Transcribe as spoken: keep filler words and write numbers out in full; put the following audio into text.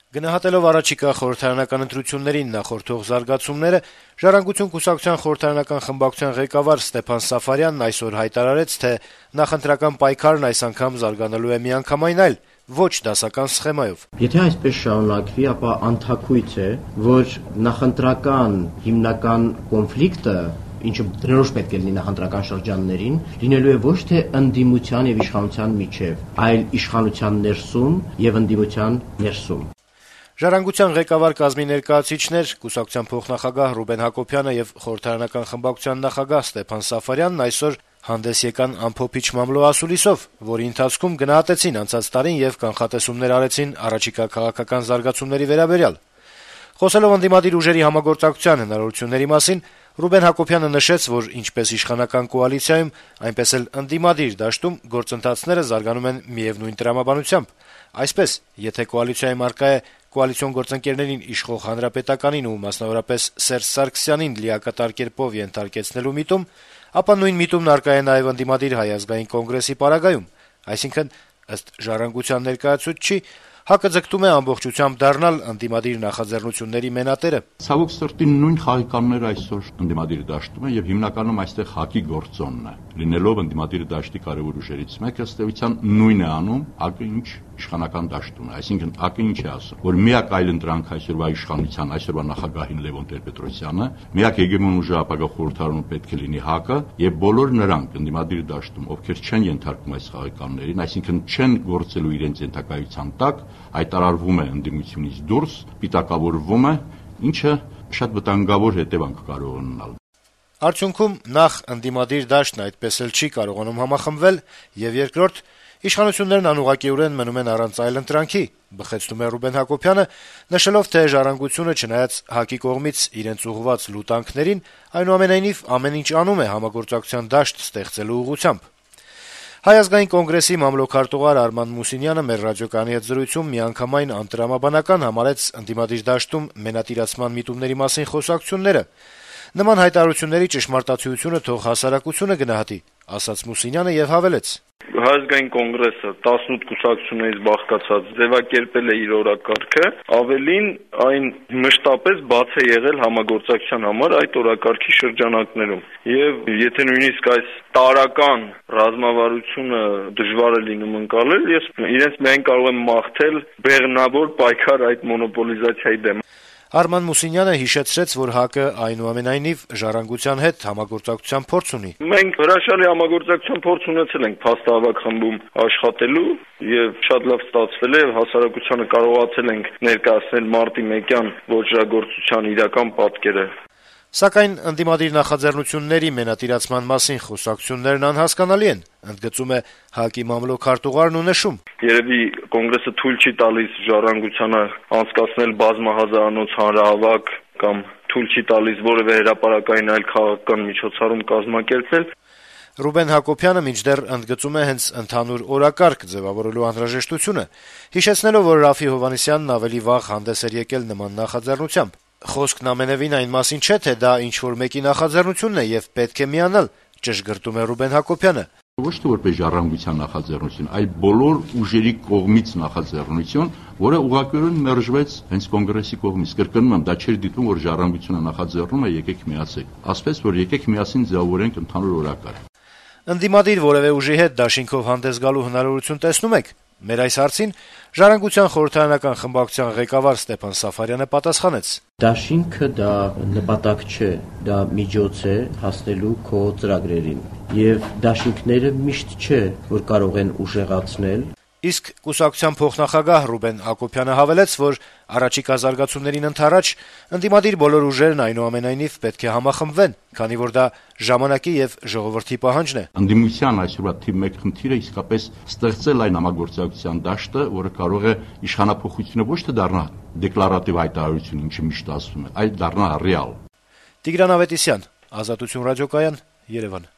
Գնահատելով առաջիկա խորհրդարանական ընտրություններին նախորդող զարգացումները, Ժառանգություն կուսակցության խորհրդարանական խմբակցության ղեկավար Ստեփան Սաֆարյանն այսօր հայտարարեց, թե նախընտրական պայքարն այս անգամ զարգանալու է միանգամայն այլ, ոչ դասական սխեմայով. Եթե այսպես շարունակվի, ապա անթաքույց է, որ նախընտրական հիմնական կոնֆլիկտը, ինչը դրոշ պետք է լինի նախընտրական շրջաններին, լինելու է ոչ թե ընդդիմության եւ իշխանության միջեւ, այլ իշխանության ներսում եւ ընդդիմության ներսում։ Ժառանգության ղեկավար կազմի ներկայացուցիչներ, կուսակցության փոխնախագահ Ռուբեն Հակոբյանը եւ խորհրդարանական խմբակցության նախագահ Ստեփան Սաֆարյանն այսօր հանդես եկան ամփոփիչ մամլո ասուլիսով, որի ընթացքում գնահատեցին անցած տարին եւ կանխատեսումներ արեցին առաջիկա քաղաքական զարգացումների վերաբերյալ։ Խոսելով ընդդիմադիր ուժերի համագործակցության հնարավորությունների մասին, Ռուբեն Հակոբյանը նշեց, որ ինչպես իշխանական կոալիցիայում, այնպես էլ ընդդիմադիր դաշտում գործընթացները զարգանում են միևնույն տրամաբանությամբ։ Այսպես, եթե կոալիցիայում առկա է կոալիցիոն գործընկերներին իշխող Հանրապետականին ու մասնավորապես Սերժ Սարգսյանին լիակատար կերպով ենթարկեցնելու միտում, ապա նույն միտումն առկա է նաև ընդդիմադիր Հայ ազգային կոնգրեսի պարագայում, այսինքն, ըստ Ժառանգության ներկայացուցչի, ՀԱԿ-ը ձգտում է ամբողջությամբ դառնալ ընդդիմադիր նախաձեռնությունների մենատերը։ Ցավոք սրտի նույն խաղիկանները այսօր ընդդիմադիր դաշտում է եւ հիմնականում այստեղ ՀԱԿ-ի գործոնն է։ Լինելով ընդդիմադիր դաշտի կարևոր ուժերից մեկը, ըստ էության նույնն է անում ՀԱԿ-ը, ինչ իշխանական դաշտում է, այսինքն ՀԱԿ-ը ինչ է ասում, որ միակ այլ ընտրանք այսօրվա իշխանության, այսօրվա նախագահին Լևոն Տեր-Պետրոսյանը, միակ հեգեմոն ուժը ապագա խորհրդարանում պետք է լինի ՀԱԿ-ը եւ բոլոր նրանք ընդդիմադիր դաշտում, ովքեր չեն ենթարկվում այս խաղիկաններին, այսինքն չեն գործելու իրենց ենթակայության տակ, հայտարարվում է ընդդիմությունից դուրս, պիտակավորվում է, ինչը շատ վտանգավոր հետևանք կարող ունենալ։ Արդյունքում նախ ընդդիմադիր դաշտն այդպես էլ չի կարողանում համախմբվել, եւ երկրորդ, իշխանություններն անուղղակիորեն մնում են առանց այլ ընտրանքի, բխեցնում է Ռուբեն Հակոբյանը, նշելով, թե Ժառանգությունը, չնայած ՀԱԿ-ի կողմից իրենց ուղղված լուտանքներին, այնուամենայնիվ ամեն ինչ անում է համագործակցության դաշտ ստեղծելու ուղղությամբ։ Հայ ազգային կոնգրեսի մամլոքարտուղար Արման Մուսինյանը մեր ռադիոկայանի հետ զրույցում միանգամայն անտրամաբանական համարեց ընդդիմադիր դաշտում մենատիրացման միտումների մասին խոսակցությունները։ Նման հայտարարությունների ճշմարտացիությունը թող հասարակությունը գնահատի, ասաց Մուսինյանը եւ հավելեց. Հայ ազգային կոնգրեսը տասնութ կուսակցություններից բաղկացած ձևակերպել է իր օրակարգը, ավելին այն մշտապես բաց է եղել համագործակցության համար այդ օրակարգի շրջանակներում։ Եվ եթե նույնիսկ այս տարական ռազմավարությունը դժվար է լինում ընկալել, ես իրենց միայն կարող եմ մաղթել բեղմնավոր պայքար այդ մոնոպոլիզացիայի դեմ։ Արման Մուսինյանը հիշեցրեց, որ ՀԱԿ-ը այնուամենայնիվ Ժառանգության հետ համագործակցության փորձ ունի։ Մենք հրաշալի համագործակցության փորձ ունեցել ենք փաստահավաք խմբում աշխատելու եւ շատ լավ ստացվել է եւ հասարակությանը կարողացել ենք ներկայացնել մարտի մեկյան ոչրագործության իրական պատկերը։ Սակայն ընդդիմադիր նախաձեռնությունների մենատիրացման մասին խոսակցություններն անհասկանալի են, ընդգծում է ՀԱԿ-ի մամլոքարտուղարն ու նշում. Երևի կոնգրեսը թույլ չի տալիս Ժառանգությանը անցկացնել բազմահազարանոց հանրահավաք կամ թույլ չի տալիս որևէ հրապարակային այլ քաղաքական միջոցառում կազմակերպել։ Ռուբեն Հակոբյանը մինչդեռ ընդգծում է հենց ընդհանուր օրակարգ ձևավորելու անհրաժեշտությունը, հիշեցնելով, որ Ռաֆի Հովհաննիսյանն ավելի վաղ հանդես էր եկել նման նախաձեռնությամբ։ Խոսքն ամենևին այն մասին չէ, թե դա ինչ-որ մեկի նախաձեռնությունն է եւ պետք է միանալ, ճշգրտում է Ռուբեն Հակոբյանը։ Ոչ թե որպես Ժառանգության նախաձեռնություն, այլ բոլոր ուժերի կողմից նախաձեռնություն, որը ուղղակիորեն մերժվեց հենց կոնգրեսի կողմից։ Կրկնում եմ, դա չէր դիտվում, որ Ժառանգությունը նախաձեռնում է, եկեք միացեք։ Ասպես որ եկեք միասին ձևավորենք ընդհանուր օրակարգ։ Ընդդիմադիր որևէ ուժի հետ դաշինքով հանդես գալու հնարավորություն տեսնում եք։ Մեր այս հարցին Ժառանգության խորհրդարանական խմբակցության ղեկավար Ստեփան Սաֆարյանը պատասխանեց. Դաշինքը դա նպատակ չէ, դա միջոց է հասնելու քո ծրագրերին։ Եվ դաշինքները միշտ չէ, որ կարող են ուժեղացնել։ Իսկ կուսակցության փոխնախագահ Ռուբեն Հակոբյանը հավելեց, որ առաջիկա զարգացումներին ընդառաջ ընդդիմադիր բոլոր ուժերն այնուամենայնիվ պետք է համախմբվեն, քանի որ դա ժամանակի եւ ժողովրդի պահանջն է։ Ընդդիմության այսօրվա թիվ մեկ խնդիրը իսկապես ստեղծել այն համագործակցության դաշտը, որը կարող է իշխանափոխությունը ոչ թե դառնա դեկլարատիվ հայտարարություն, ինչը միշտ ասվում է, այլ դառնա ռեալ։ Տիգրան Ավետիսյան, Ազատություն ռադիոկայան, Երևան։